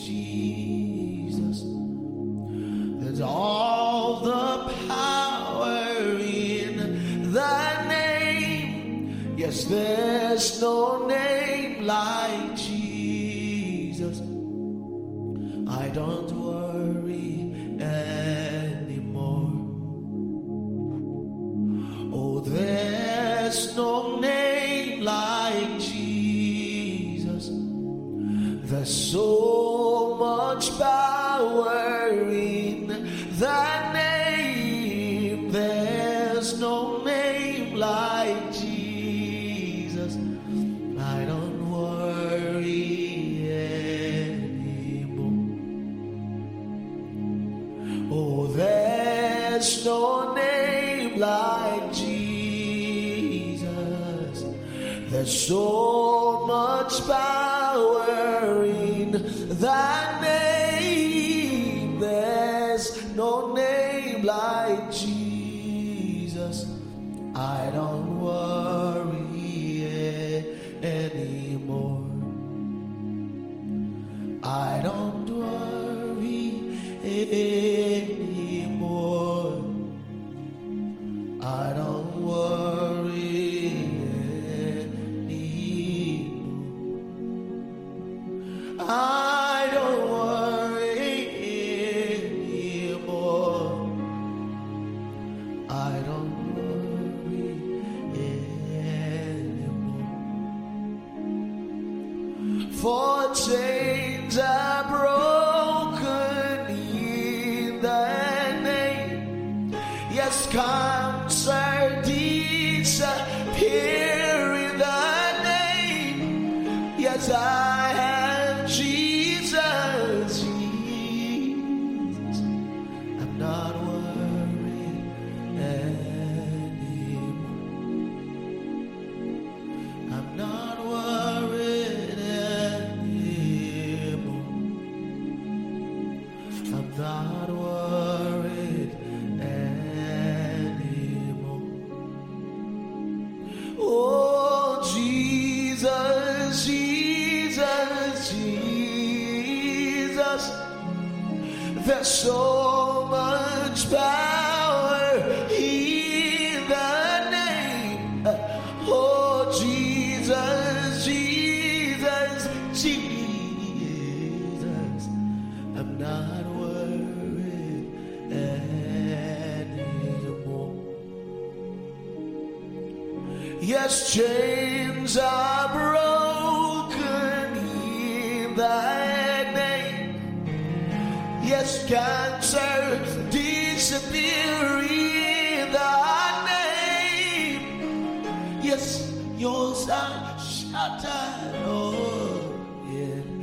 Jesus. There's all the power in that name. Yes, there's no name like Jesus. I don't worry anymore. Oh, there's no name like Jesus. There's so much power in that name. There's no name like Jesus. I don't worry anymore. Oh, there's no name like Jesus. There's so much power in that name. There's no name like Jesus. I don't worry anymore. I don't worry anymore. I don't worry anymore. I don't worry anymore. I don't worry anymore. For chains are broken in the name. Yes, cancer disappear in the name. Yes, I have Jesus, Jesus. I'm not worried anymore. I'm not worried anymore. I'm not worried anymore. Oh, Jesus, Jesus, Jesus. There's so much power in the name. Oh, Jesus, Jesus, Jesus. I'm not worried anymore. Yes, chains are broken in that name. Yes, cancer disappear in that name. Yes, yours are shattered. Oh, yeah.